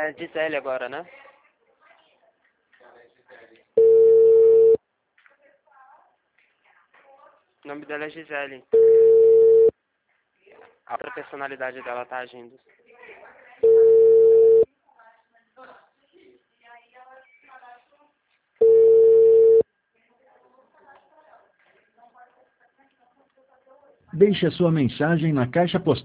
a Gisele agora, né? O nome dela é Gisele. A outra personalidade dela tá agindo. Deixe a sua mensagem na caixa postal.